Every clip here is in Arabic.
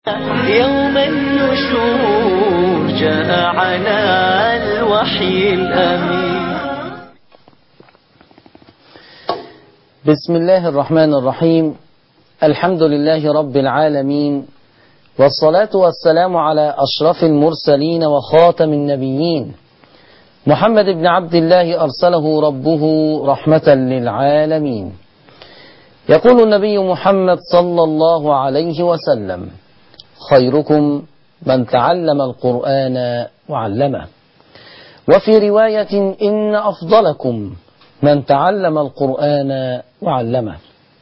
يوم النشور جاء على الوحي الأمين. بسم الله الرحمن الرحيم. الحمد لله رب العالمين، والصلاة والسلام على أشرف المرسلين وخاتم النبيين محمد بن عبد الله أرسله ربه رحمة للعالمين. يقول النبي محمد صلى الله عليه وسلم: خيركم من تعلم القرآن وعلمه. وفي رواية: إن أفضلكم من تعلم القرآن وعلمه.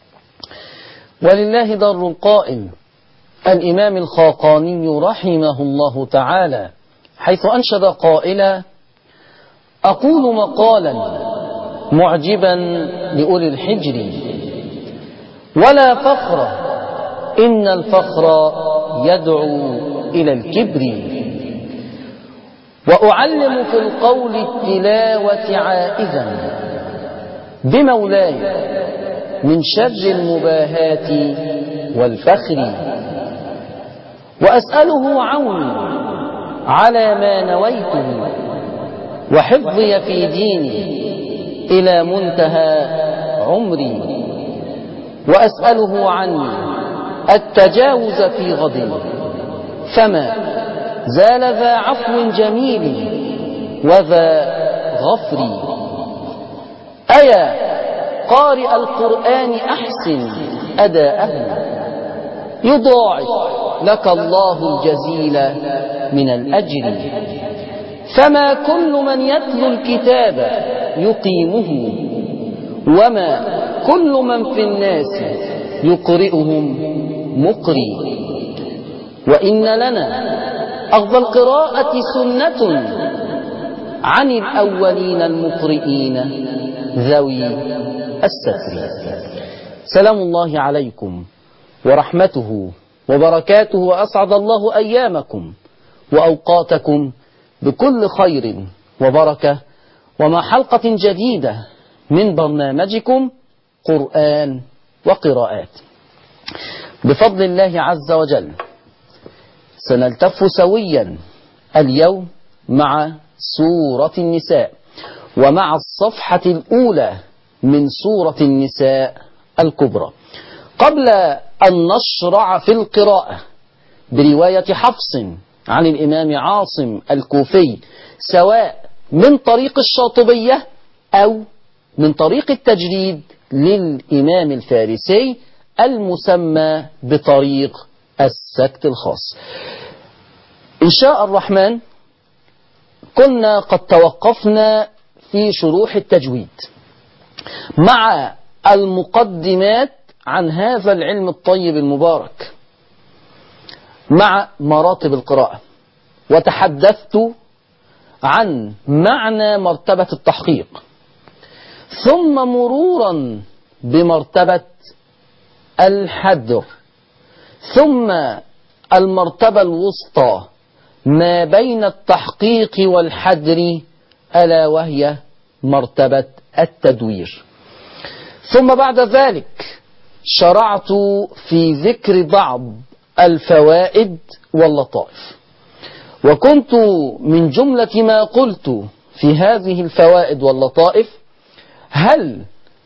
ولله در القائل الإمام الخاقاني رحمه الله تعالى، حيث أنشد قائلا: أقول مقالا معجبا لأولي الحجر، ولا فخر إن الفخر يدعو إلى الكبر، وأعلم في القول التلاوة عائذا بمولاي من شر المباهات والفخر، وأسأله عوني على ما نويته وحفظي في ديني إلى منتهى عمري، وأسأله عني التجاوز في غد، فما زال ذا عفو جميل وذا غفر. أيا قارئ القرآن أحسن أداءه، يضاعف لك الله الجزيل من الأجر. فما كل من يتلو الكتاب يقيمه، وما كل من في الناس يقرئهم مقري. وإن لنا أخذ القراءة سنة عن الأولين المقرئين ذوي الستر. سلام الله عليكم ورحمته وبركاته، وأسعد الله أيامكم وأوقاتكم بكل خير وبركة، ومع حلقة جديدة من برنامجكم قرآن وقراءات. بفضل الله عز وجل سنلتف سويا اليوم مع سورة النساء، ومع الصفحة الأولى من سورة النساء الكبرى. قبل أن نشرع في القراءة برواية حفص عن الإمام عاصم الكوفي، سواء من طريق الشاطبية أو من طريق التجريد للإمام الفارسي المسمى بطريق السكت الخاص، إن شاء الرحمن كنا قد توقفنا في شروح التجويد مع المقدمات عن هذا العلم الطيب المبارك، مع مراتب القراءة، وتحدثت عن معنى مرتبة التحقيق، ثم مرورا بمرتبة الحدر، ثم المرتبة الوسطى ما بين التحقيق والحدر، ألا وهي مرتبة التدوير. ثم بعد ذلك شرعت في ذكر بعض الفوائد واللطائف، وكنت من جملة ما قلت في هذه الفوائد واللطائف: هل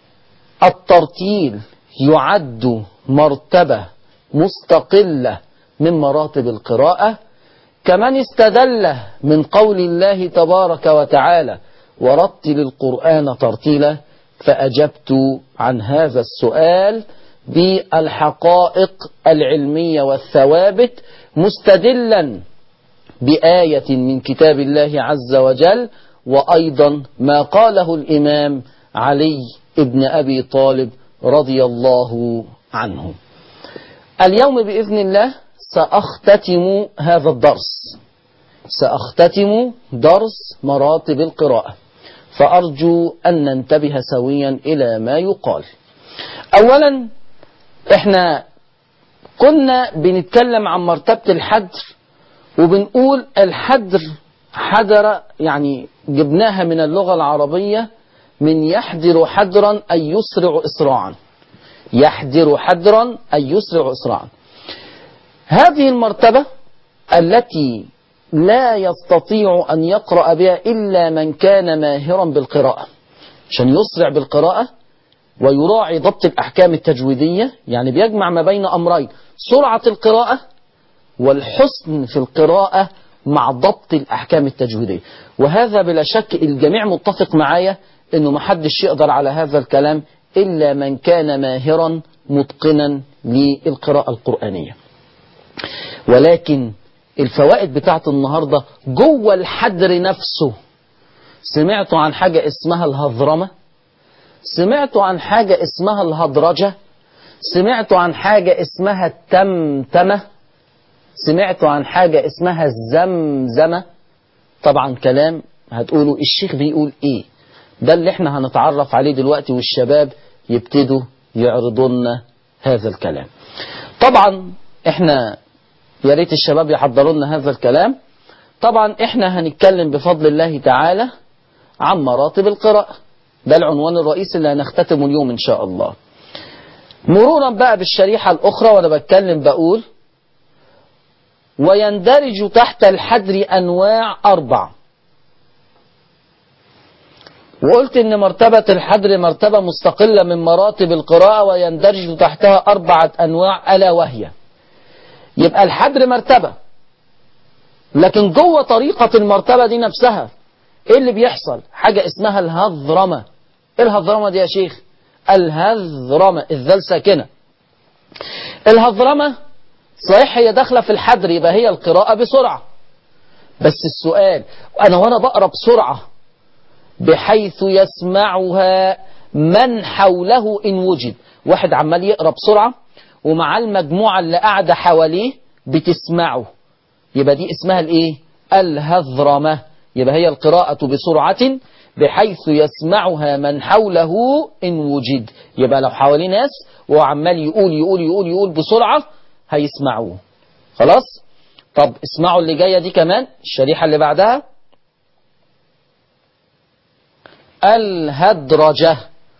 الترتيل يعد مرتبة مستقلة من مراتب القراءة؟ كمن استدل من قول الله تبارك وتعالى: ورتل القرآن ترتيلا. فأجبت عن هذا السؤال بالحقائق العلمية والثوابت، مستدلا بآية من كتاب الله عز وجل، وأيضا ما قاله الإمام علي ابن أبي طالب رضي الله عنه. اليوم بإذن الله سأختتم هذا الدرس، سأختتم درس مراتب القراءة، فأرجو أن ننتبه سويا إلى ما يقال. أولا، احنا كنا بنتكلم عن مرتبة الحدر، وبنقول الحدر حدر، يعني جبناها من اللغة العربية من يحدر حدرا أي يسرع إسراعا، يحدر حدرا أي يسرع إسراعا. هذه المرتبة التي لا يستطيع أن يقرأ بها إلا من كان ماهرا بالقراءة، عشان يسرع بالقراءة ويراعي ضبط الأحكام التجويدية، يعني بيجمع ما بين أمرين: سرعة القراءة والحسن في القراءة مع ضبط الأحكام التجويدية. وهذا بلا شك الجميع متفق معايا إنه محدش يقدر على هذا الكلام إلا من كان ماهرا متقنا للقراءة القرآنية. ولكن الفوائد بتاعت النهاردة جوه الحدر نفسه. سمعتوا عن حاجة اسمها الهضرمة؟ سمعتوا عن حاجة اسمها الهدرجة؟ سمعتوا عن حاجة اسمها التمتمة؟ سمعتوا عن حاجة اسمها الزمزمة؟ طبعا كلام هتقولوا الشيخ بيقول ايه؟ ده اللي احنا هنتعرف عليه دلوقتي، والشباب يبتدوا يعرضوا لنا هذا الكلام. طبعا احنا يا ريت الشباب يحضروا لنا هذا الكلام. طبعا احنا هنتكلم بفضل الله تعالى عن مراتب القراءة، ده العنوان الرئيسي اللي هنختتمه اليوم ان شاء الله. مرورا بقى بالشريحة الاخرى وانا بتكلم بقول: ويندرج تحت الحدر انواع 4. وقلت ان مرتبة الحدر مرتبة مستقلة من مراتب القراءة ويندرج تحتها 4 انواع، الا وهي: يبقى الحدر مرتبة، لكن جوه طريقة المرتبة دي نفسها ايه اللي بيحصل؟ حاجة اسمها الهضرمة. ايه الهضرمة دي يا شيخ؟ الهضرمة الذال ساكنة. الهضرمة صحيح هي داخلة في الحدر، يبقى هي القراءة بسرعة، بس السؤال وانا بقرأ بسرعة بحيث يسمعها من حوله إن وجد. واحد عمال يقرأ بسرعة ومع المجموعة اللي قاعدة حواليه بتسمعه، يبقى دي اسمها الايه؟ الهضرمة. يبقى هي القراءة بسرعة بحيث يسمعها من حوله إن وجد. يبقى لو حواليه ناس وعمال يقول يقول يقول يقول بسرعة هيسمعوه. خلاص؟ طب اسمعوا اللي جاية دي كمان، الشريحة اللي بعدها: الهدرجة.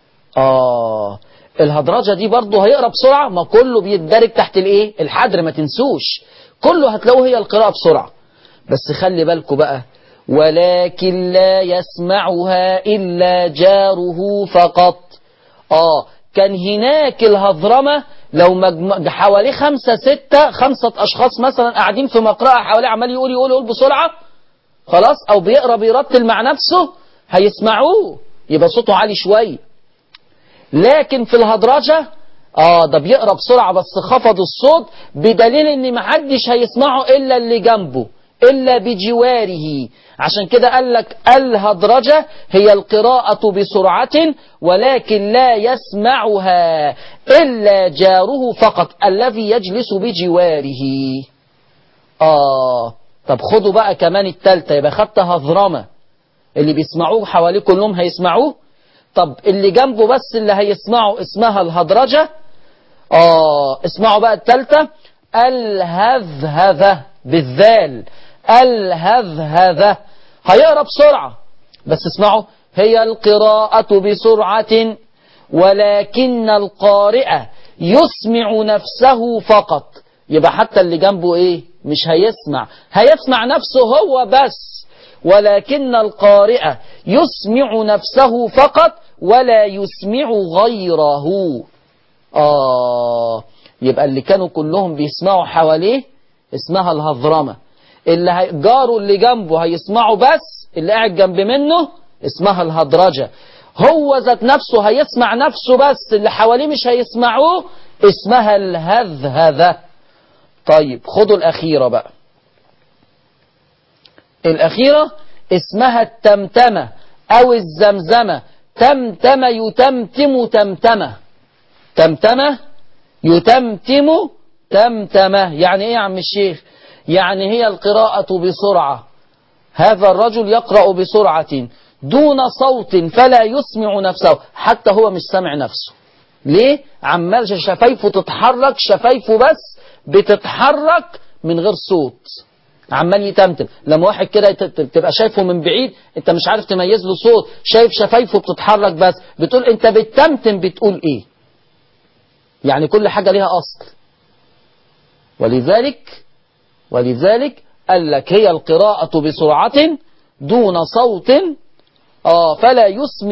الهدرجة دي برضه هيقرأ بسرعة، ما كله بيتدرج تحت الايه؟ الحدر، ما تنسوش كله هتلاقوه هي القراءة بسرعة. بس خلي بالكم بقى: ولكن لا يسمعها إلا جاره فقط. كان هناك الهضرمة لو حواليه 5 6 5 أشخاص مثلا قاعدين في مقرأة حواليه عمال يقول يقول يقول بسرعة، خلاص، أو بيقرأ بيرتل مع نفسه، هيسمعوه، يبقى صوته عالي شوية. لكن في الهدرجة ده بيقرأ بسرعة بس خفض الصوت، بدليل ان محدش هيسمعه الا اللي جنبه، الا بجواره. عشان كده قال لك الهدرجة هي القراءة بسرعة ولكن لا يسمعها الا جاره فقط الذي يجلس بجواره. طب خدوا بقى كمان التالتة، يبقى خدت هضرمة اللي بيسمعوه حواليه كلهم هيسمعوه. طب اللي جنبه بس اللي هيسمعه اسمها الهدرجة. اسمعوا بقى التالتة: الهذهذة بالذال. الهذهذة هيقرأ بسرعة، بس اسمعوا: هي القراءة بسرعة ولكن القارئ يسمع نفسه فقط. يبقى حتى اللي جنبه ايه؟ مش هيسمع نفسه هو بس، ولكن القارئ يسمع نفسه فقط ولا يسمع غيره. يبقى اللي كانوا كلهم بيسمعوا حواليه اسمها الهضرمة، اللي جاره اللي جنبه هيسمعوا بس، اللي قاعد جنب منه اسمها الهدرجة. هو ذات نفسه هيسمع نفسه بس، اللي حواليه مش هيسمعوه، اسمها الهذهذة. طيب خدوا الأخيرة بقى. الأخيرة اسمها التمتمة أو الزمزمة. تمتم يتمتم تمتمة. تمتمة يتمتم تمتمة. يعني ايه يا عم الشيخ؟ يعني هي القراءة بسرعة، هذا الرجل يقرأ بسرعة دون صوت فلا يسمع نفسه، حتى هو مش سامع نفسه. ليه؟ عمال شفايفه تتحرك، شفايفه بس بتتحرك من غير صوت، عمال يتمتم. لما واحد كده تبقى شايفه من بعيد انت مش عارف تميز له صوت، شايف شفايفه بتتحرك بس، بتقول انت بتتمتم، بتقول ايه؟ يعني كل حاجة ليها أصل. ولذلك قال لك هي القراءة بسرعة دون صوت فلا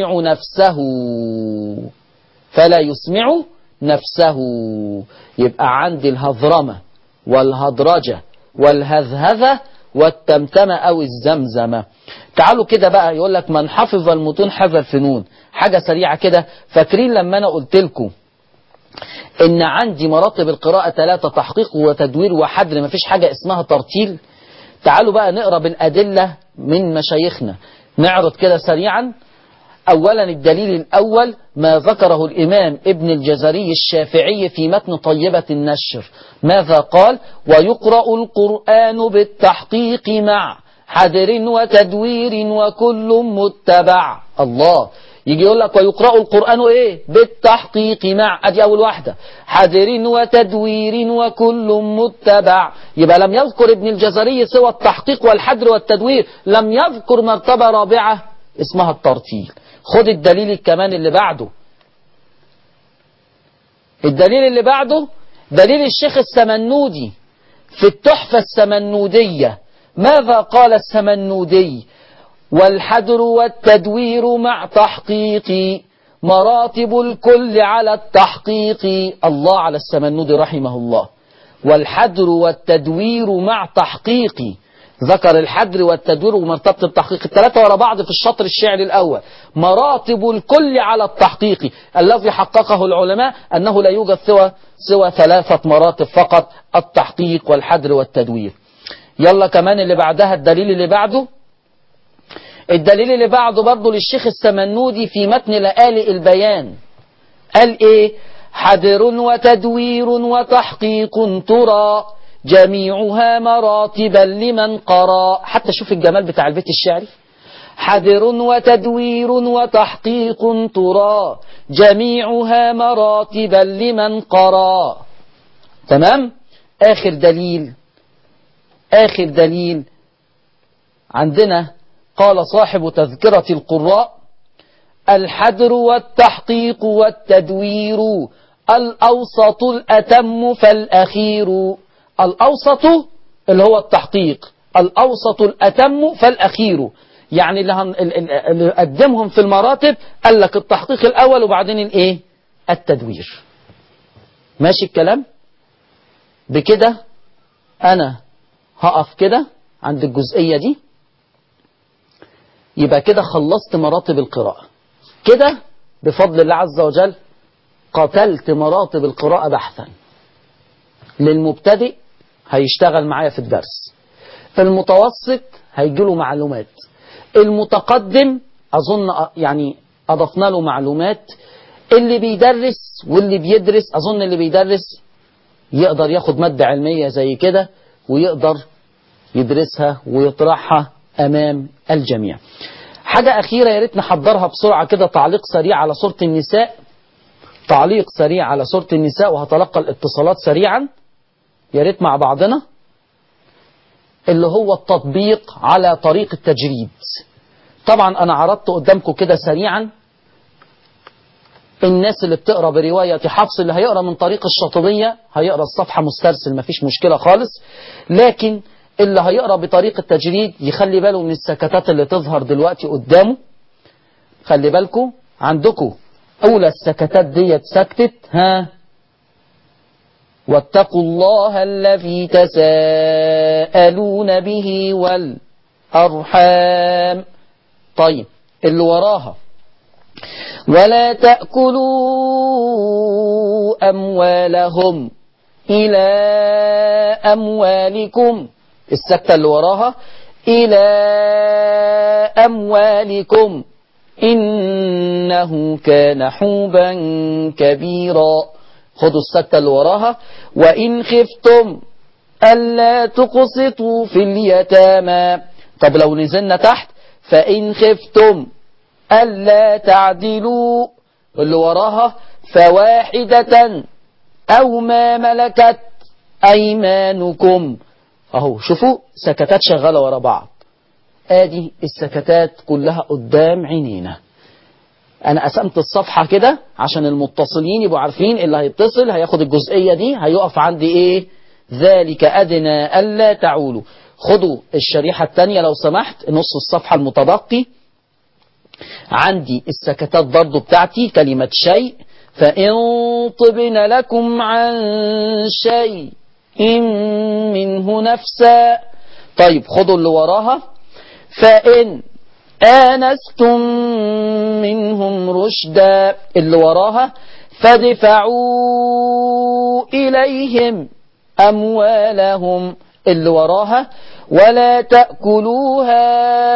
يسمع نفسه. يبقى عندي الهضرمة والهدرجة والهذهذة والتمتمة أو الزمزمة. تعالوا كده بقى، يقول لك من حفظ المتون حفظ الفنون. حاجة سريعة كده، فاكرين لما أنا قلت لكم إن عندي مراتب القراءة 3: تحقيق وتدوير وحدر، مفيش حاجة اسمها ترتيل. تعالوا بقى نقرأ بالأدلة من مشايخنا، نعرض كده سريعا. أولا الدليل الأول ما ذكره الإمام ابن الجزري الشافعي في متن طيبة النشر. ماذا قال؟ ويقرأ القرآن بالتحقيق مع حدر وتدوير وكل متبع. الله، يجي يقول لك ويقرأ القرآن ايه؟ بالتحقيق مع، ادي اول واحدة، حدر وتدوير وكل متبع. يبقى لم يذكر ابن الجزري سوى التحقيق والحدر والتدوير، لم يذكر مرتبة رابعة اسمها الترتيل. خد الدليل كمان اللي بعده. الدليل اللي بعده دليل الشيخ السمنودي في التحفة السمنودية. ماذا قال السمنودي؟ والحدر والتدوير مع تحقيق مراتب الكل على التحقيق. الله على السمنودي رحمه الله. والحدر والتدوير مع تحقيق، ذكر الحدر والتدوير ومرتبة التحقيق الثلاثة ورا بعض في الشطر الشعري الأول. مراتب الكل على التحقيق الذي حققه العلماء أنه لا يوجد سوى 3 مراتب فقط: التحقيق والحدر والتدوير. يلا كمان اللي بعدها الدليل اللي بعده. الدليل اللي بعده برضه للشيخ السمنودي في متن لآلئ البيان. قال ايه؟ حدر وتدوير وتحقيق ترى جميعها مراتبا لمن قرأ. حتى شوف الجمال بتاع البيت الشعري. حدر وتدوير وتحقيق ترى جميعها مراتبا لمن قرأ. تمام؟ آخر دليل عندنا قال صاحب تذكرة القراء: الحدر والتحقيق والتدوير الأوسط الأتم فالأخير. الأوسط اللي هو التحقيق، الأوسط الأتم فالأخير. يعني اللي قدمهم في المراتب قال لك التحقيق الأول وبعدين الايه؟ التدوير. ماشي الكلام؟ بكده أنا هقف كده عند الجزئية دي. يبقى كده خلصت مراتب القراءة. كده بفضل الله عز وجل قتلت مراتب القراءة بحثا. للمبتدئ هيشتغل معايا في الدرس، المتوسط هيجيله معلومات، المتقدم أظن يعني أضفنا له معلومات، اللي بيدرس واللي بيدرس أظن اللي بيدرس يقدر ياخد مادة علمية زي كده ويقدر يدرسها ويطرحها أمام الجميع. حاجة أخيرة يا ريت نحضرها بسرعة كده، تعليق سريع على سورة النساء، وهتلقى الاتصالات سريعا يا ريت مع بعضنا، اللي هو التطبيق على طريق التجريد. طبعا أنا عرضت قدامكم كده سريعا الناس اللي بتقرأ برواية حفص، اللي هيقرأ من طريق الشاطبية هيقرأ الصفحة مسترسل مفيش مشكلة خالص، لكن اللي هيقرأ بطريق التجريد يخلي باله من السكتات اللي تظهر دلوقتي قدامه. خلي بالكم عندكم أولى السكتات ديت سكتت واتقوا الله الذي تساءلون به والأرحام. طيب اللي وراها ولا تأكلوا أموالهم إلى أموالكم. السكتة اللي وراها إلى أموالكم إنه كان حوبا كبيرا. خدوا السكتة اللي وراها وإن خفتم ألا تقسطوا في اليتامى. طب لو نزلنا تحت فإن خفتم ألا تعدلوا، اللي وراها فواحدة أو ما ملكت أيمانكم. أهو شوفوا سكتات شغالة ورا بعض، آدي السكتات كلها قدام عينينا. أنا قسمت الصفحة كده عشان المتصلين يبقوا عارفين اللي هيتصل هياخد الجزئية دي هيقف عندي إيه ذلك أدنى ألا تعولوا. خدوا الشريحة الثانية لو سمحت، نص الصفحة المتبقي. عندي السكتات برضو بتاعتي كلمة شيء، فإن طبن لكم عن شيء منه نفسا. طيب خدوا اللي وراها، فإن آنستم منهم رشدا. اللي وراها فادفعوا إليهم أموالهم. اللي وراها ولا تأكلوها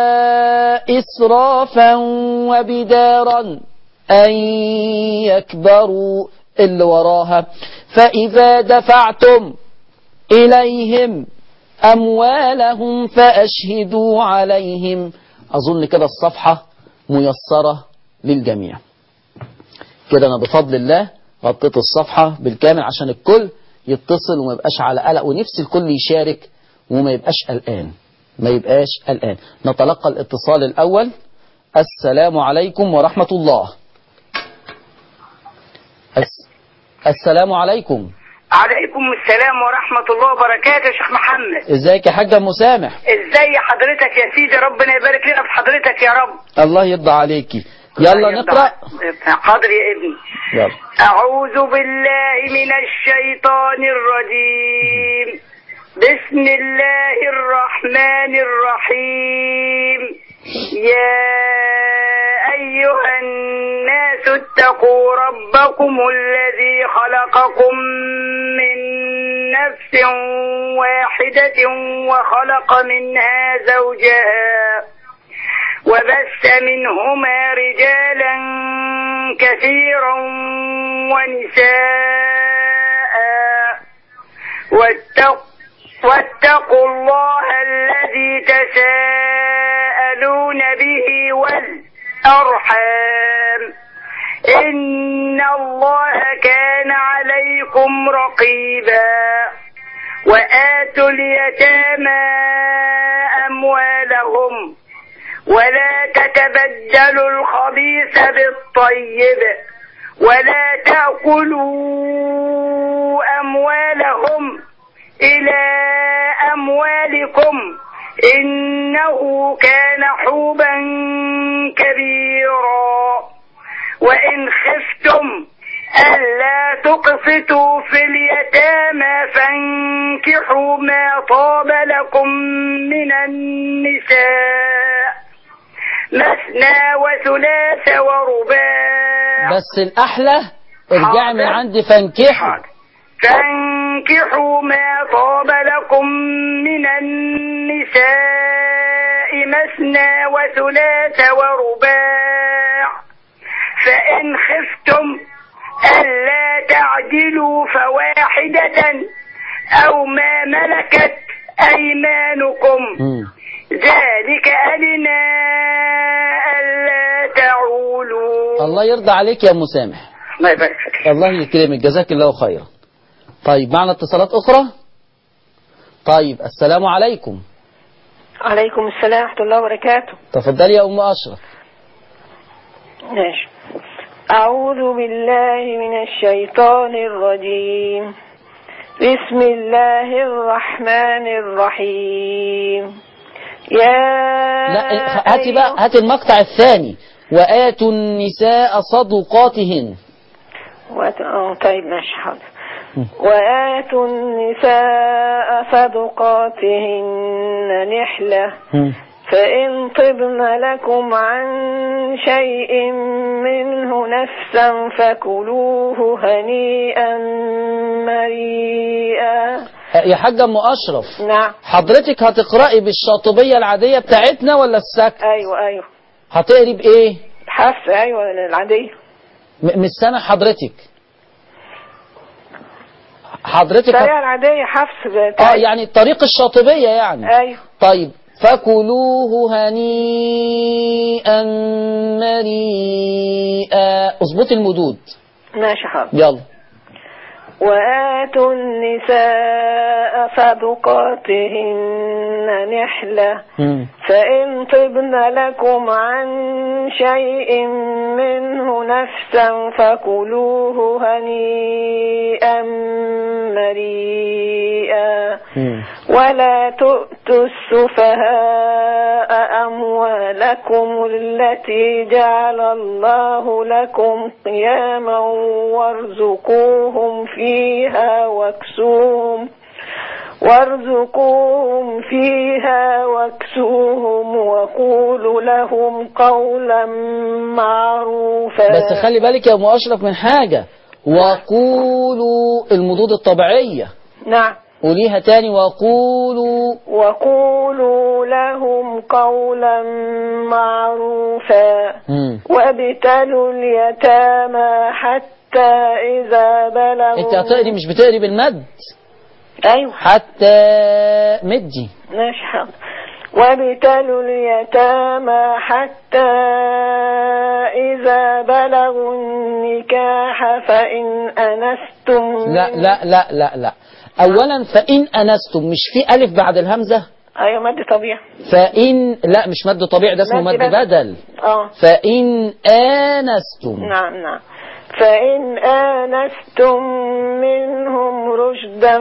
إسرافا وبدارا أن يكبروا. اللي وراها فإذا دفعتم إليهم أموالهم فأشهدوا عليهم. أظن كده الصفحة ميسرة للجميع. كده أنا بفضل الله غطيت الصفحة بالكامل عشان الكل يتصل وما يبقاش على قلق، ونفس الكل يشارك وما يبقاش قلقان، ما يبقاش قلقان. نتلقى الاتصال الأول. السلام عليكم ورحمة الله. السلام عليكم. عليكم السلام ورحمة الله وبركاته يا شيخ محمد. ازيك يا حاجة مسامح؟ ازاي حضرتك يا سيدي، ربنا يبارك لنا في حضرتك يا رب. الله يرضى عليكي. يلا نقرأ. حاضر يا ابني. يلا. أعوذ بالله من الشيطان الرجيم. بسم الله الرحمن الرحيم. يا أيها الناس اتقوا ربكم الذي خلقكم من نفس واحدة وخلق منها زوجها وبث منهما رجالا كثيرا ونساء واتقوا الله الذي تساءلون به والأرحام إن الله كان عليكم رقيبا. وآتوا اليتامى أموالهم ولا تتبدلوا الخبيث بالطيب ولا تأكلوا أموالهم إلى أموالكم إنه كان حوبا كبيرا. وإن خفتم ألا تقسطوا في اليتامى فانكحوا ما طاب لكم من النساء مثنى وثلاث ورباع. بس الأحلى ارجع من عندي فانكحوا. فانكحوا ما طاب لكم من النساء مثنى وثلاث ورباع. فإن خفتم ألا تعدلوا فواحدة أو ما ملكت أيمانكم ذلك أدنى ألا تعولوا. الله يرضى عليك يا مسامح. الله يبارك فيك. الله يكرمك، جزاك الله خيرا. طيب معنا اتصالات أخرى. طيب السلام عليكم. عليكم السلام ورحمة الله وبركاته. تفضلي يا أم أشرف. ماشي. أعوذ بالله من الشيطان الرجيم. بسم الله الرحمن الرحيم. لا هاتي بقى، هاتي المقطع الثاني. وآتوا النساء صدقاتهن. طيب ماشي حاضر. وآتوا النساء صدقاتهن نحلة فإن طبن لكم عن شيء منه نفسا فكلوه هنيئا مريئا. يا حاجة أم أشرف. نعم. حضرتك هتقرأي بالشاطبية العادية بتاعتنا ولا السكت؟ أيوة. هتقري بإيه؟ حفص. أيوة العادية. مش سامع حضرتك. الطريقة العادية حفص. يعني الطريق الشاطبية يعني. أيوة. طيب فكلوه هنيئا مريئا. اظبط المدود. ماشي حاضر. يلا. وآتوا النساء صدقاتهن نحلة فإن طبن لكم عن شيء منه نفسا فكلوه هنيئا مريئا ولا تؤتوا السفهاء أموالكم التي جعل الله لكم قياما وارزقوهم فيها واكسوهم وقولوا لهم قولا معروفا. بس خلي بالك يا أم أشرف من حاجة، وقولوا المضود الطبيعية. نعم. قوليها تاني، وقولوا لهم قولا معروفا. وابتلوا اليتامى حتى إذا بلغوا. انت هتقري مش بتقري بالمد؟ أيوة. حتى مدي. ماشي حاضر. وابتلوا اليتامى حتى إذا بلغوا النكاح فإن أنستم. لا أولا فإن أنستم مش في ألف بعد الهمزة؟ أيوة مد طبيعي. فإن لا مش مد طبيعي، ده اسمه مد بدل. فإن آنستم. نعم. فإن آنستم منهم رشدا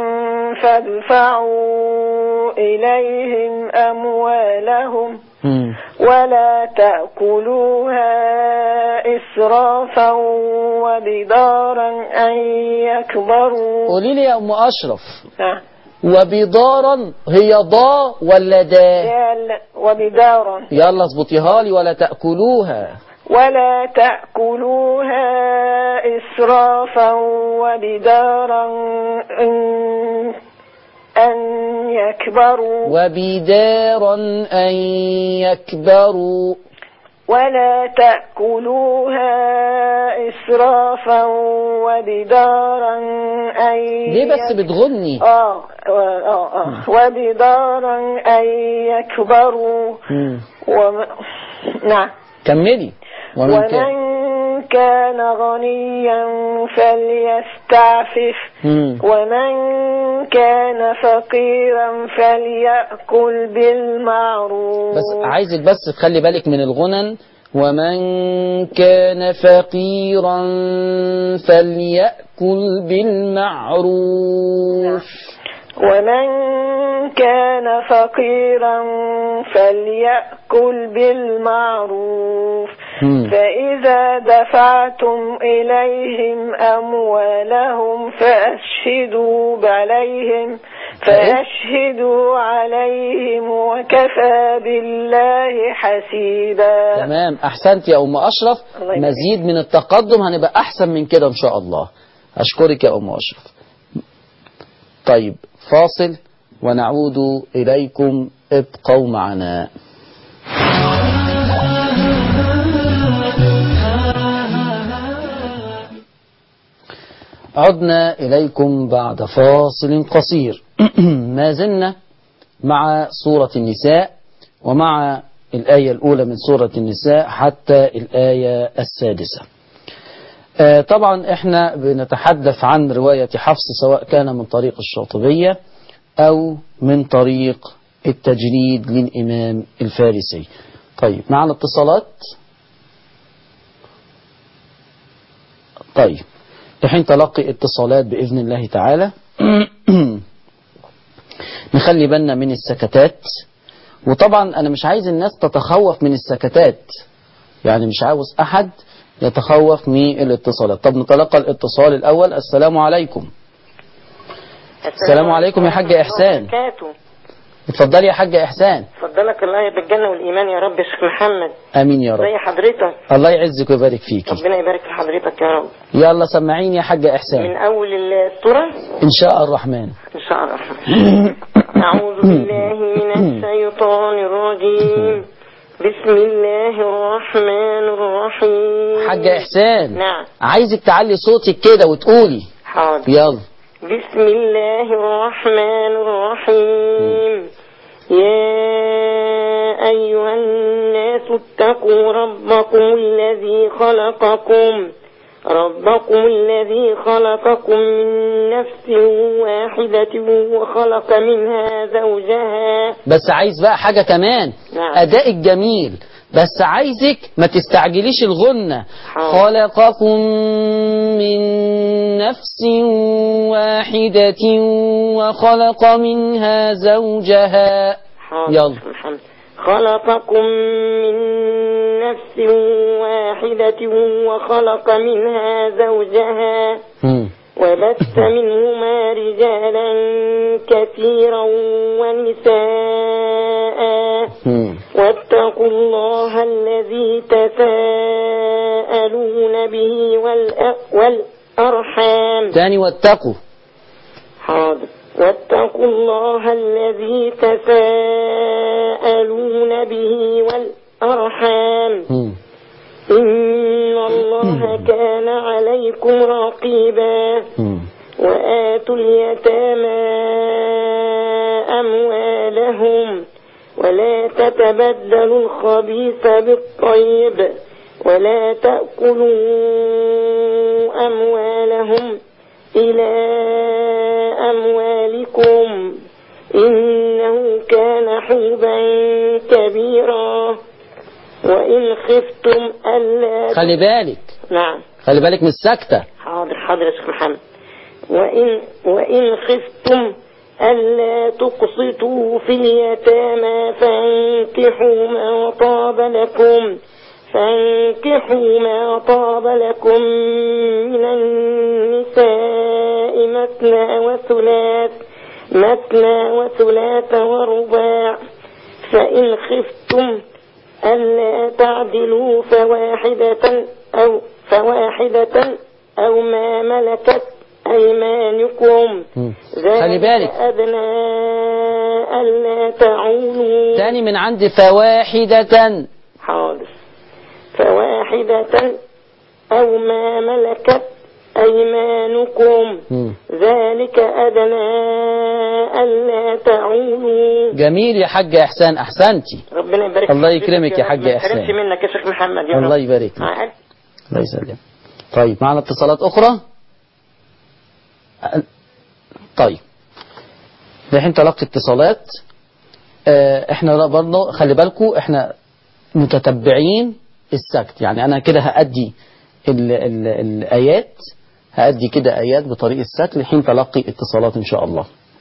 فادفعوا إليهم أموالهم ولا تأكلوها إسرافا وبدارا أن يكبروا. قولي لي يا أم أشرف. وبدارا هي ضا ولا دا؟ وبدارا. يلا اظبطيها لي. ولا تأكلوها إسرافا وبدارا أن يكبروا. ولا تأكلوها إسرافا وبدارا أن. ليه بس بتغني؟ وبدارا أن يكبروا. نعم كملي. ومن كان غنيا فليستعفف ومن كان فقيرا فليأكل بالمعروف. بس عايزك بس تخلي بالك من الغنن. ومن كان فقيرا فليأكل بالمعروف. ومن كان فقيرا فليأكل بالمعروف. فإذا دفعتم إليهم أموالهم فأشهدوا عليهم وكفى بالله حسيبا. تمام، أحسنت يا أم أشرف. مزيد من التقدم هنبقى أحسن من كده إن شاء الله. أشكرك يا أم أشرف. طيب فاصل ونعود إليكم، ابقوا معنا. عدنا إليكم بعد فاصل قصير. ما زلنا مع سورة النساء ومع الآية الأولى من سورة النساء حتى الآية السادسة. طبعا احنا بنتحدث عن رواية حفص سواء كان من طريق الشاطبية أو من طريق التجريد للإمام الفارسي. طيب معنا اتصالات. طيب الحين تلقي اتصالات بإذن الله تعالى. نخلي بالنا من السكتات، وطبعا أنا مش عايز الناس تتخوف من السكتات، يعني مش عاوز أحد يتخوف من الاتصالات. طب نتلقى الاتصال الأول. السلام عليكم. السلام عليكم يا حاج إحسان. اتفضلي يا حاج إحسان. اتفضلك الله يبارك بالجنة والإيمان يا رب. شيخ محمد آمين يا رب. زي حضرتك. الله يعزك ويبارك فيك. ربنا يبارك في حضرتك يا رب. يلا سمعيني يا حاج إحسان من أول السورة إن شاء الرحمن. إن شاء الله الرحمن. أعوذ بالله من الشيطان الرجيم. بسم الله الرحمن الرحيم. حاج إحسان. نعم. عايزك تعلي صوتك كده وتقولي. حاضر. يلا. بسم الله الرحمن الرحيم. يا أيها الناس اتقوا ربكم الذي خلقكم ربكم الذي خلقكم من نفس واحدة وخلق منها زوجها. بس عايز بقى حاجة كمان. نعم. أداء الجميل، بس عايزك ما تستعجليش الغنة. خلقكم من نفس واحدة وخلق منها زوجها. يلا. خلقكم من نفس واحدة وخلق منها زوجها وبث منهما رجالا كثيرا ونساء واتقوا الله الذي تساءلون به والأرحام. تاني واتقوا. حاضر. واتقوا الله الذي تساءلون به والأرحام إن الله كان عليكم رقيبا. وآتوا اليتامى أموالهم ولا تتبدلوا الخبيث بالطيب ولا تأكلوا أموالهم إلى أموالكم إنه كان حوبا كبيرا. وإن خفتم ألا خلي بالك. نعم. خلي بالك من السكتة. حاضر يا شيخ محمد. وإن خفتم ألا تقسطوا في اليتامى فانكحوا ما طاب لكم من النساء مثنى وثلاث ورباع فإن خفتم ألا تعدلوا فواحدة أو ما ملكت أيمانكم خلي بالك. أدنى ألا تعولوا. تاني من عند فواحدة. حاضر. فواحدة أو ما ملكت أيمانكم ذلك أدنى ألا تعولوا. جميل يا حاج إحسان، أحسنتي. ربنا يبارك. الله يكرمك يا حاج إحسان. ما يحرمش منك يا شيخ محمد. الله يبارك. الله يسلم. طيب معنا اتصالات أخرى. طيب الحين تلقي اتصالات. احنا برضه خلي بالكم احنا متتبعين السكت، يعني انا كده هأدي الآيات، هأدي كده آيات بطريق السكت لحين تلقي اتصالات إن شاء الله.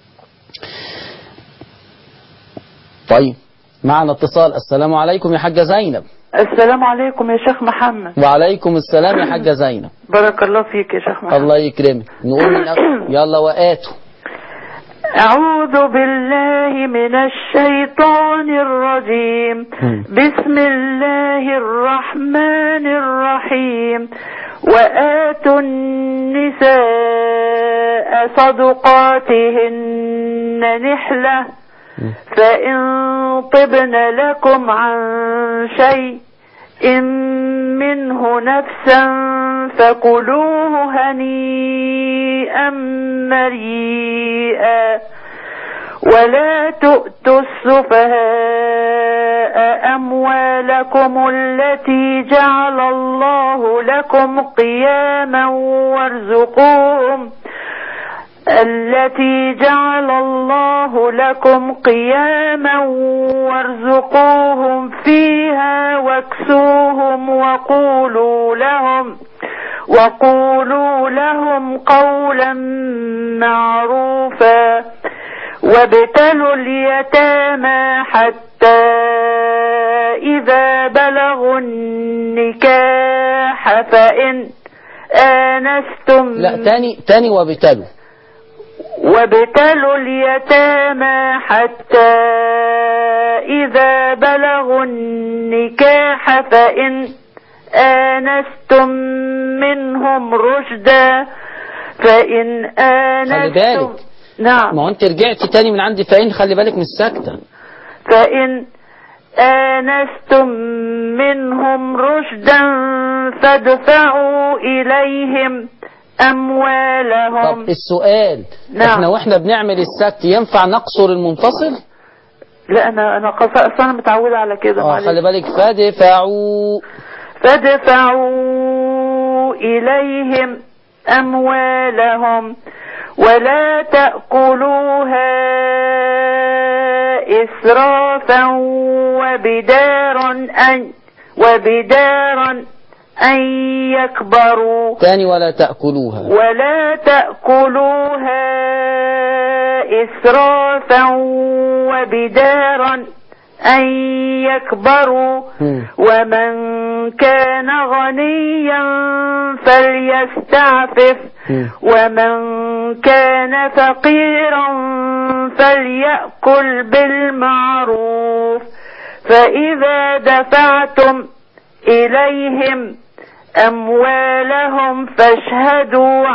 طيب معنا اتصال. السلام عليكم يا حاجة زينب. السلام عليكم يا شيخ محمد. وعليكم السلام يا حاجة زينب. بارك الله فيك يا شيخ محمد. الله يكرمك. نقول من يلا وآتوا. أعوذ بالله من الشيطان الرجيم. بسم الله الرحمن الرحيم. وآتوا النساء صدقاتهن نحلة فإن طبن لكم عن شيء منه نفسا فكلوه هنيئا مريئا ولا تؤتوا السفهاء أموالكم التي جعل الله لكم قياما وارزقوهم فيها واكسوهم وقولوا لهم قولا معروفا وابتلوا اليتامى حتى إذا بلغوا النكاح فإن آنستم. لا تاني وابتلوا اليتامى حتى إذا بلغوا النكاح فإن آنستم منهم رشدا خلي بالك. نعم. ما هو انت رجعت تاني من عندي فإن، خلي بالك من السكتة. فإن آنستم منهم رشدا فادفعوا إليهم أموالهم. طب السؤال. نعم. احنا واحنا بنعمل السكت ينفع نقصر المنفصل؟ لا أنا أصلا متعودة على كده. خلي بالك. فادفعوا إليهم أموالهم ولا تأكلوها إسرافا وبدارا أن يكبروا. تاني ولا تأكلوها إسرافا وبدارا أن يكبروا. ومن كان غنيا فليستعفف ومن كان فقيرا فليأكل بالمعروف. فإذا دفعتم إليهم أموالهم فاشهدوا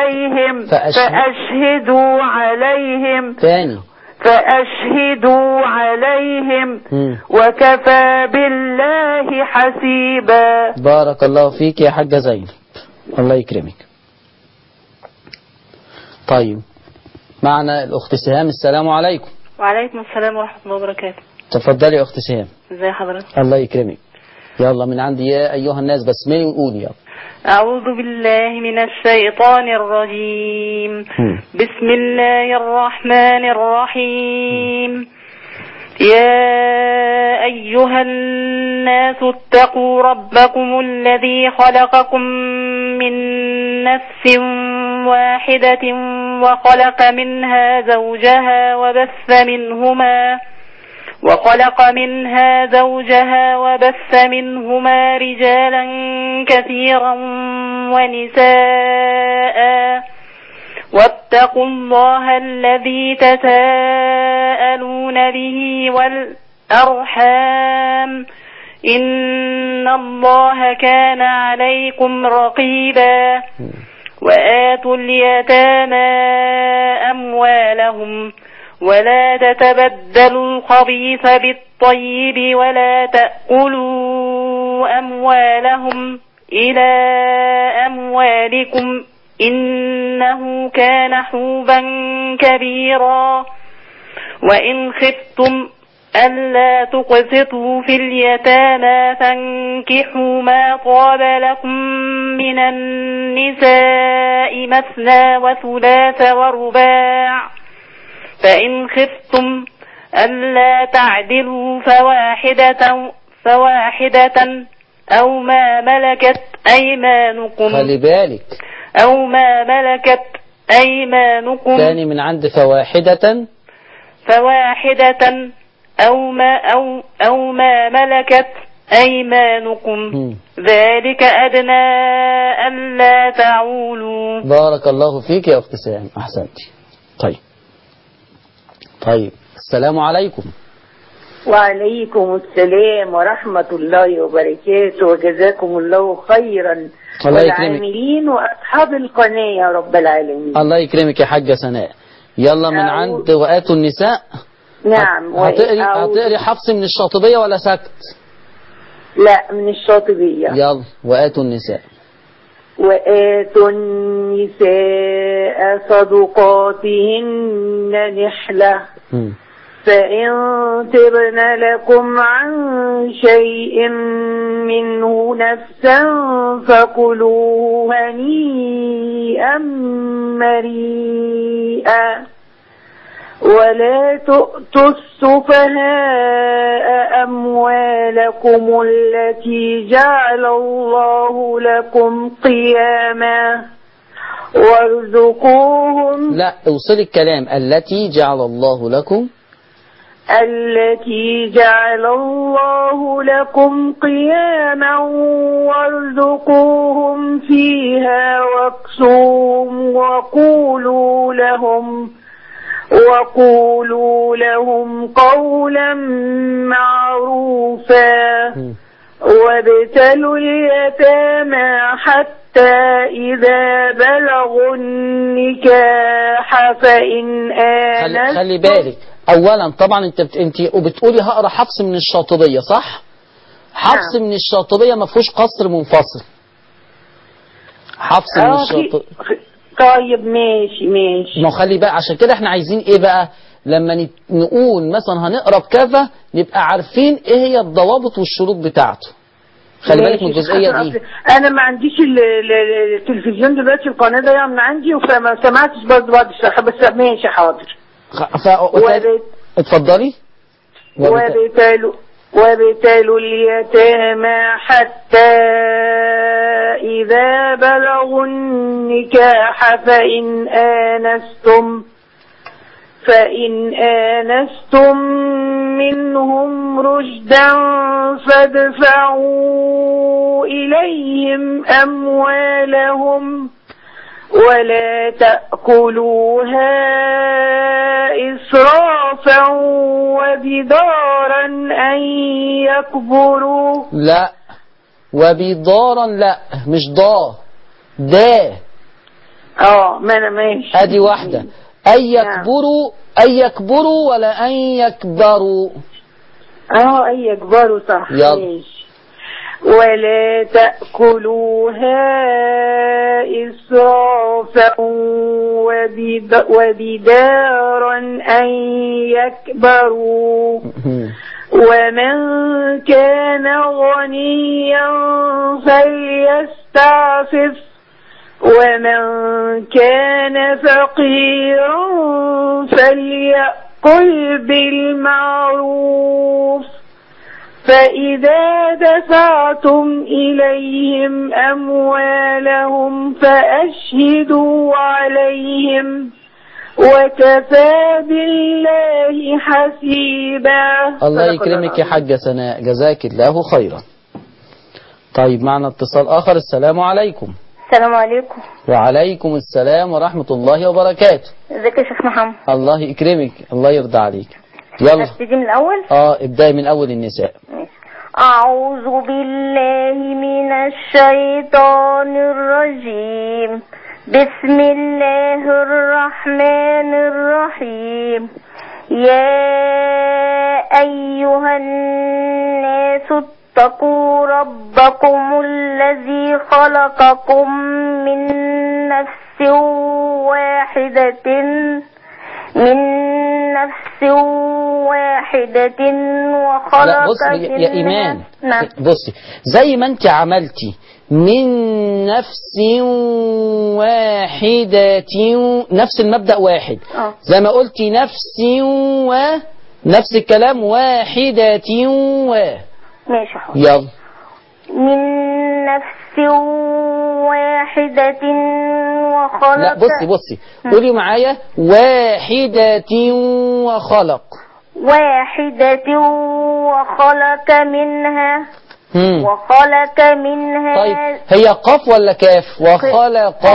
عليهم وكفى بالله حسيبا. بارك الله فيك يا حاجة زينب، الله يكرمك. طيب معنا الأخت سهام. السلام عليكم. وعليكم السلام ورحمة الله وبركاته. تفضلي يا أخت سهام. ازي حضرتك؟ الله يكرمك. يلا من عندي يا أيها الناس بسملي وقولي يلا. أعوذ بالله من الشيطان الرجيم. بسم الله الرحمن الرحيم. يا أيها الناس اتقوا ربكم الذي خلقكم من نفس واحدة وخلق منها زوجها وبث منهما رجالا كثيرا ونساء واتقوا الله الذي تساءلون به والأرحام إن الله كان عليكم رقيبا. وآتوا اليتامى أموالهم ولا تتبدلوا الخبيث بالطيب ولا تأكلوا أموالهم إلى أموالكم إنه كان حوبا كبيرا. وإن خفتم ألا تقسطوا في اليتامى فانكحوا ما طاب لكم من النساء مثنى وثلاث ورباع. فإن خفتم ألا تعدلوا فواحدة أو ما ملكت أيمانكم. خلي بالك. أو ما ملكت أيمانكم. ثاني من عند فواحدة أو ما ملكت أيمانكم. ذلك أدنى ألا تعولوا. بارك الله فيك يا أخت سهام، أحسنتي. طيب السلام عليكم. وعليكم السلام ورحمة الله وبركاته، وجزاكم الله خيرا والعاملين وأصحاب القناة يا رب العالمين. الله يكرمك يا حاجة سناء. يلا من عند وآتوا النساء. نعم. هتقري حفص من الشاطبية ولا سكت؟ لا من الشاطبية. يلا وآتوا النساء. وآتوا النساء صدقاتهن نحلة فإن تبن لكم عن شيء منه نفسا فكلوه هنيئا مريئا ولا تؤتوا السفهاء أموالكم التي جعل الله لكم قياما وارزقوهم. لا اوصل الكلام. التي جعل الله لكم قياما وارزقوهم فيها واكسوهم وقولوا لهم قولا معروفا وابتلوا اليتامى حتى إذا بلغوا النكاح فإن آنستم. خلي بالك أولا طبعا انت بتقولي هقرا حفص من الشاطبية صح؟ حفص من الشاطبية ما فيهوش قصر منفصل. حفص من الشاطبية. طيب ماشي. ما خلي بقى عشان كده احنا عايزين ايه بقى لما نقول مثلا هنقرا بكذا نبقى عارفين ايه هي الضوابط والشروط بتاعته. خلي بالك من الجزئية دي. انا ما عنديش التلفزيون دلوقتي، القناة ضايعة من عندي، فما سمعتش برضه بعد الشرح، بس ماشي حاضر. اتفضلي. وابتلوا اليتامى حتى إذا بلغوا النكاح فإن آنستم منهم رشدا فادفعوا إليهم أموالهم ولا تأكلوها إسرافا وبدارا أن يكبروا. لا، وبدارا لا، مش دا. ما أنا ماشي. ادي واحدة. أن يكبروا ولا أن يكبروا. أن يكبروا صح. ماشي. ولا تأكلوها إسرافا وبدارا أن يكبروا. ومن كان غنيا فليستعفف ومن كان فقيرا فليأكل بالمعروف. فإذا دفعتم إليهم أموالهم فأشهدوا عليهم وكفى بالله حسيبا. الله يكرمك يا حاجة سناء، جزاك الله خيرا. طيب معنا اتصال آخر. السلام عليكم. السلام عليكم. وعليكم السلام ورحمة الله وبركاته. ازيك يا شيخ محمد؟ الله يكرمك، الله يرضى عليك. يلا ابتدي من الأول؟ ابدأي من أول النساء. أعوذ بالله من الشيطان الرجيم. بسم الله الرحمن الرحيم. يا أيها الناس اتقوا ربكم الذي خلقكم من نفس واحدة وخلق. لا بصي يا إيمان. نعم. بصي زي ما انت عملتي من نفس واحدة، نفس المبدأ واحد. زي ما قلتي نفس الكلام واحدة ماشي حاضر. يلا. من نفس واحدة وخلق. لا بصي قولي معايا واحدة وخلق. واحدة وخلق منها. طيب هي قاف ولا كاف؟ وخلق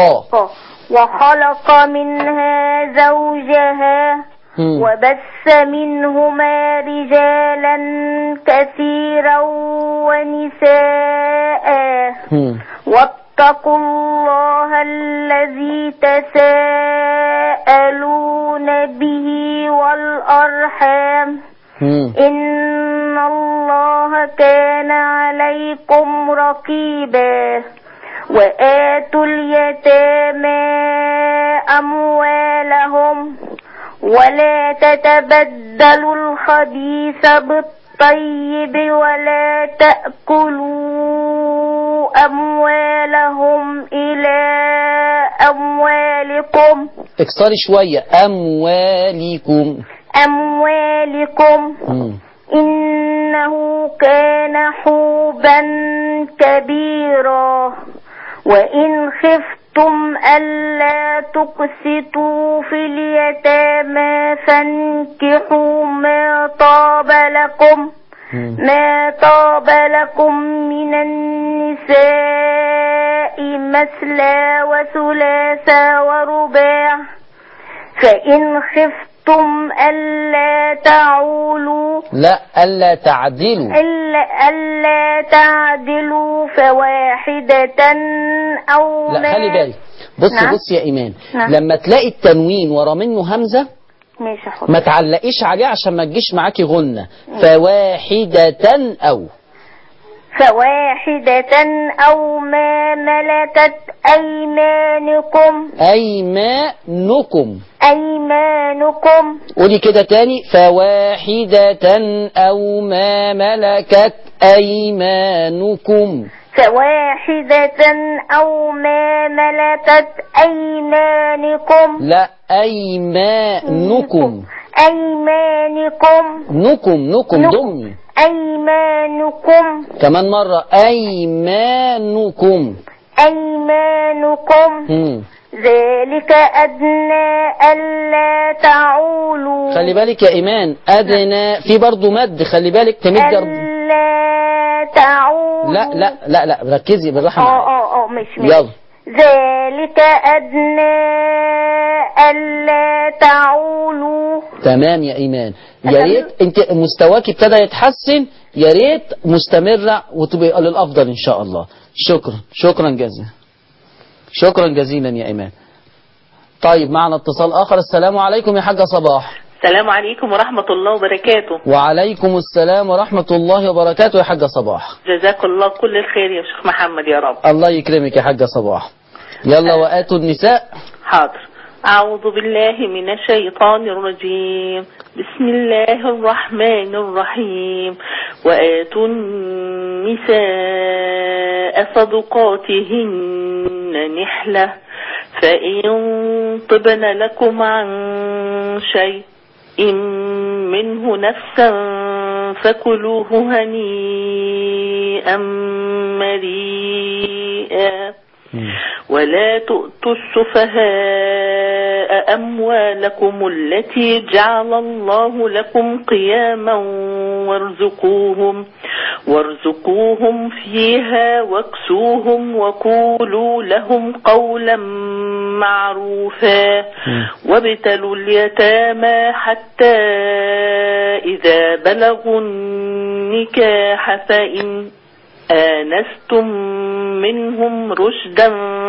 وخلق منها زوجها وبث منهما رجالا كثيرا ونساء واتقوا الله الذي تساءلون به والأرحام إن الله كان عليكم رقيبا. وآتوا اليتامى أموالهم ولا تتبدلوا الخبيث بالطيب ولا تأكلوا أموالهم إلى أموالكم. اكسري شوية. أموالكم. إنه كان حوبا كبيرا. وإن خفتم ألا تقسطوا في اليتامى فانكحوا ما طاب لكم من النساء مثنى وثلاث ورباع. فإن خفتم ألا تعولوا. لا ألا تعدلوا. ألا تعدلوا فواحدة أو لا خلي بالك. بصي يا إيمان. لما تلاقي التنوين ورا منه همزة ما تعلقيش عليه عشان ما تجيش معاكي غنة. فواحدة أو فواحدة أو ما ملكت أيمانكم. أيمانكم. قولي كده تاني. فواحدة أو ما ملكت أيمانكم. فواحدة أو ما ملكت أيمانكم. لا، أيمانكم. نكم ضمي. أيمانكم. كمان مرة. أيمانكم. ذلك أدنى ألا تعولوا. خلي بالك يا إيمان، أدنى في برضو مد، خلي بالك تمد. ألا تعولوا. لا ركزي بالراحة معايا. مش يلا. ذلك أدنى ألا تعولوا. تمام يا إيمان. يا ريت انت مستواك ابتدى يتحسن، يا ريت مستمرة وتبقى للأفضل إن شاء الله. شكرا جزيلا يا إيمان. طيب معنا اتصال آخر. السلام عليكم يا حاجة صباح. السلام عليكم ورحمة الله وبركاته. وعليكم السلام ورحمة الله وبركاته يا حاجة صباح. جزاك الله كل الخير يا شيخ محمد يا رب. الله يكرمك يا حاجة صباح. يلا وآتوا النساء. حاضر. أعوذ بالله من الشيطان الرجيم. بسم الله الرحمن الرحيم. وآتوا النساء صدقاتهن نحلة فإن طبن لكم عن شيء منه نفسا فكلوه هنيئا مريئا ولا تؤتوا السفهاء أموالكم التي جعل الله لكم قياما وارزقوهم فيها واكسوهم وقولوا لهم قولا معروفا وابتلوا اليتامى حتى إذا بلغوا النكاح فإن آنستم منهم رشدا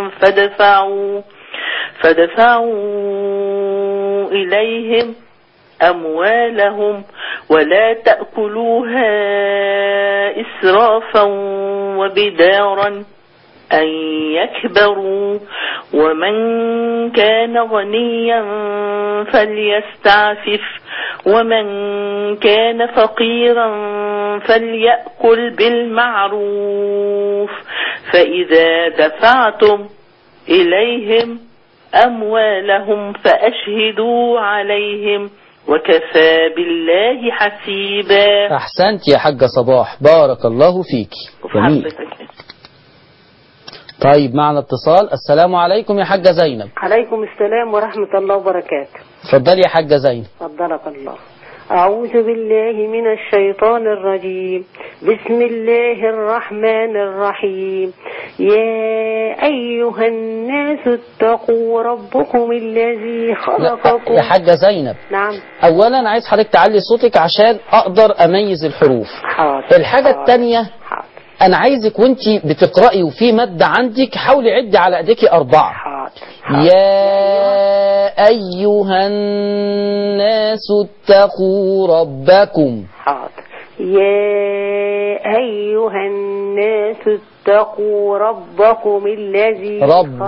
فدفعوا إليهم أموالهم ولا تأكلوها إسرافا وبدارا أن يكبروا ومن كان غنيا فليستعفف ومن كان فقيرا فليأكل بالمعروف فإذا دفعتم إليهم أموالهم فأشهدوا عليهم وكفى بالله حسيبا. أحسنت يا حاجة صباح، بارك الله فيك. جميل. طيب معنا اتصال. السلام عليكم يا حاجة زينب. عليكم السلام ورحمة الله وبركاته. اتفضلي يا حاجة زينب. فضلك الله. أعوذ بالله من الشيطان الرجيم. بسم الله الرحمن الرحيم. يا أيها الناس اتقوا ربكم الذي خلقكم. يا حاجة زينب. نعم. أولا عايز حضرتك تعلي صوتك عشان أقدر أميز الحروف. حاضر. الحاجة الثانية أنا عايزك وانتي بتقرأي وفي مادة عندك حاولي عدي على ايديك 4. يا أيها الناس اتقوا ربكم. حاضر. يا أيها الناس اتقوا ربكم الذي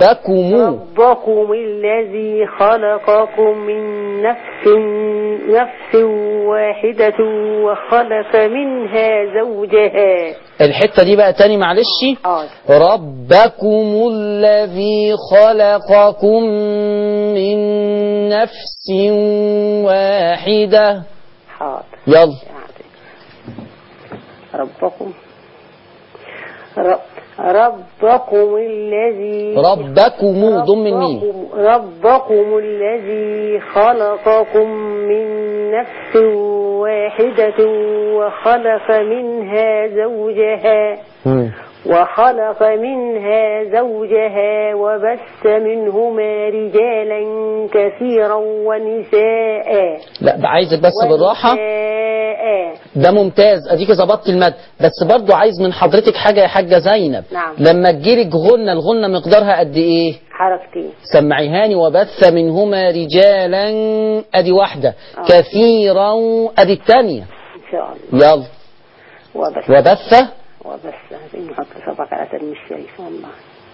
الذي خلقكم من نفس واحدة وخلق منها زوجها. الحتة دي بقى تاني معلش. ربكم الذي خلقكم من نفس واحدة. حاضر. يلا. ربكم الذي ضم الميم. ربكم الذي خلقكم من نفس واحدة وخلق منها زوجها وبث منهما رجالا كثيرا ونساء. لا عايزك بس بالراحة. ده ممتاز، اديك ظبطت المد، بس برضو عايز من حضرتك حاجة يا حاجة زينب. نعم. لما تجيلك الغنة مقدارها قد ايه؟ حركتين. سمعيهاني. وبث منهما رجالا ادي واحدة. كثيرا ادي الثانية. ان شاء الله. يلا. وبث وبس نحط صبعك على تل مش شايف والله.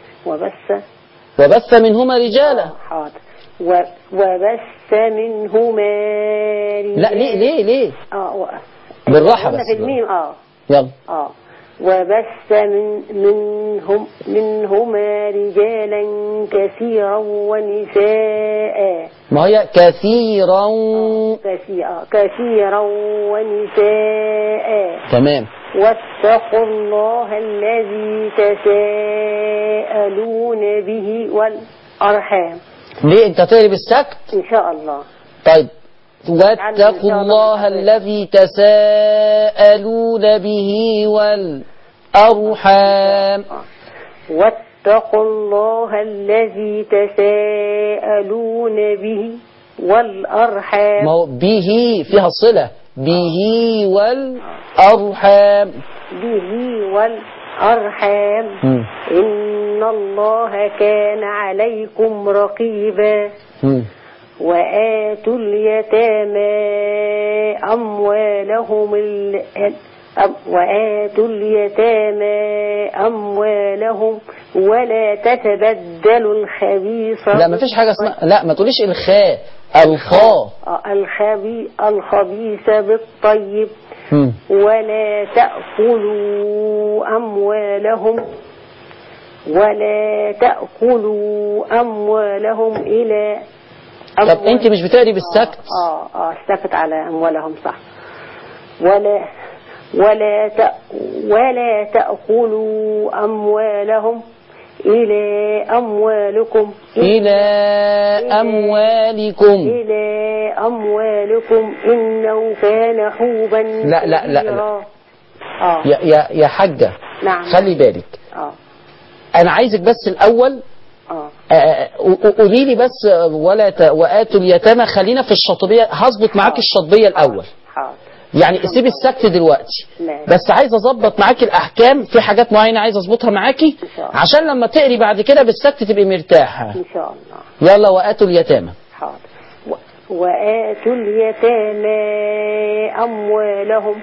وبث منهما رجالا. حاضر. وبث منهما رجالا. لا ليه بالراحة بس. في الميم يلا. وبث منهما رجالا كثيرا ونساء. ما هي كثيرا. كثيرا ونساء. تمام. واتقوا الله الذي تساءلون به والأرحام. ليه انت تقري بالسكت؟ إن شاء الله. طيب. واتقوا الله الذي تساءلون به والأرحام. واتقوا الله الذي تساءلون به والأرحام. ما هو به فيها صلة. به والأرحام. به والأرحام. إن الله كان عليكم رقيبا. وآتوا اليتامى أموالهم ولا تتبدلوا الخبيث. لا ما فيش حاجة اسمها. لا ما تقوليش الخاء. الخاء. الخبيث بالطيب. ولا تأكلوا أموالهم إلى. طب انت مش بتقري بالسكت؟ السكت على أموالهم صح. ولا تأكلوا أموالهم إلى أموالكم إنه كان حوبا. لا يا حاجة. نعم. خلي بالك. أنا عايزك بس الأول قولي لي بس وآتوا اليتامى. خلينا في الشاطبية. هظبط معاك الشاطبية الأول. يعني سيب السكت دلوقتي. بس عايز اظبط معاكي الاحكام. في حاجات معينه عايز اظبطها معاكي عشان لما تقري بعد كده بالسكت تبقي مرتاحه ان شاء الله. يلا. وآتوا اليتامى. حاضر. وآتوا اليتامى أموالهم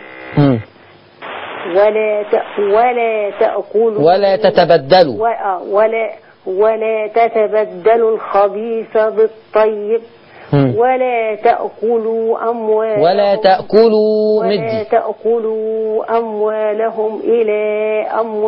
ولا تتبدلوا ولا تتبدلوا الخبيث بالطيب. ولا تأكلوا أموالهم إلى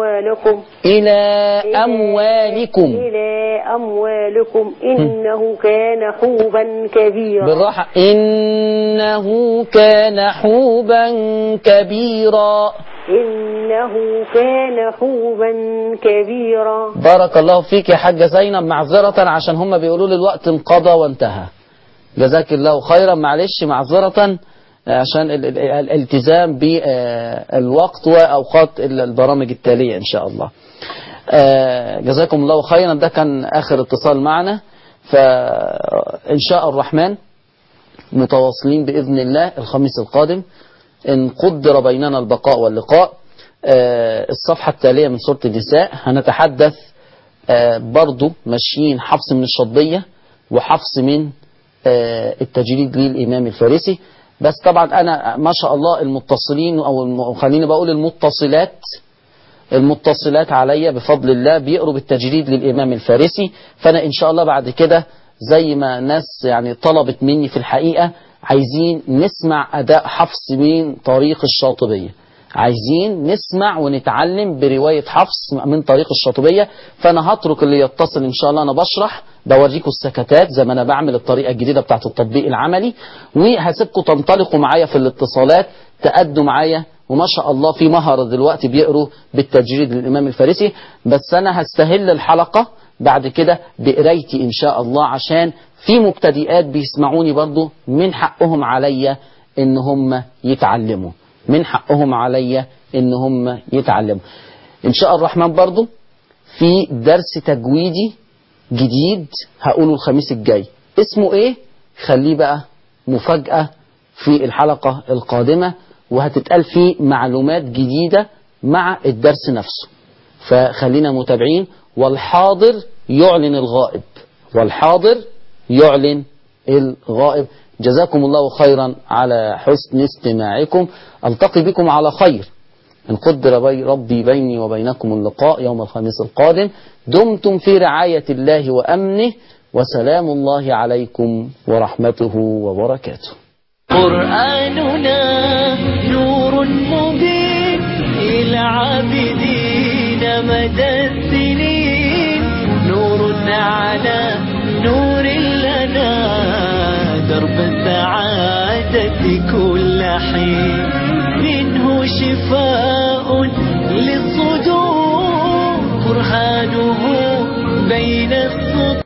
أموالكم إنه كان حوبا كبيرا. بالراحة. إنه كان حوبا كبيرا. بارك الله فيك يا حاجة زينب. معذرة عشان هم بيقولوا لي الوقت انقضى وانتهى. جزاك الله خيرا. معلش معذرة عشان الالتزام بالوقت وأوقات البرامج التالية إن شاء الله. جزاكم الله خيرا. ده كان آخر اتصال معنا. فإن شاء الرحمن متواصلين بإذن الله الخميس القادم إن قدر بيننا البقاء واللقاء. الصفحة التالية من سورة النساء هنتحدث برضو ماشيين حفص من الشطبية وحفص من التجريد للإمام الفارسي. بس طبعا أنا ما شاء الله المتصلين أو خليني بقول المتصلات عليا بفضل الله بيقروا بالتجريد للإمام الفارسي. فأنا إن شاء الله بعد كده زي ما ناس يعني طلبت مني في الحقيقة عايزين نسمع أداء حفص من طريق الشاطبية. عايزين نسمع ونتعلم برواية حفص من طريق الشاطبية. فأنا هترك اللي يتصل إن شاء الله. أنا بشرح بوريكم السكتات زي ما أنا بعمل الطريقة الجديدة بتاعت التطبيق العملي. وهسيبكم تنطلقوا معايا في الاتصالات تأدوا معايا. وما شاء الله في مهرة دلوقتي بيقروا بالتجريد للإمام الفارسي. بس أنا هستهل الحلقة بعد كده بقرايتي إن شاء الله عشان في مبتدئات بيسمعوني برضو من حقهم عليا إن هم يتعلموا. إن شاء الرحمن برضو في درس تجويدي جديد هقوله الخميس الجاي. اسمه ايه؟ خليه بقى مفاجأة في الحلقة القادمة. وهتتقال فيه معلومات جديدة مع الدرس نفسه. فخلينا متابعين. والحاضر يعلن الغائب. جزاكم الله خيرا على حسن استماعكم. ألتقي بكم على خير إن قدر ربي بيني وبينكم اللقاء يوم الخميس القادم. دمتم في رعاية الله وأمنه، وسلام الله عليكم ورحمته وبركاته. قرآننا نور مبين إلى عابدين مدى السنين، نور على نور لنا درب السعادة كل حين، منه شفاء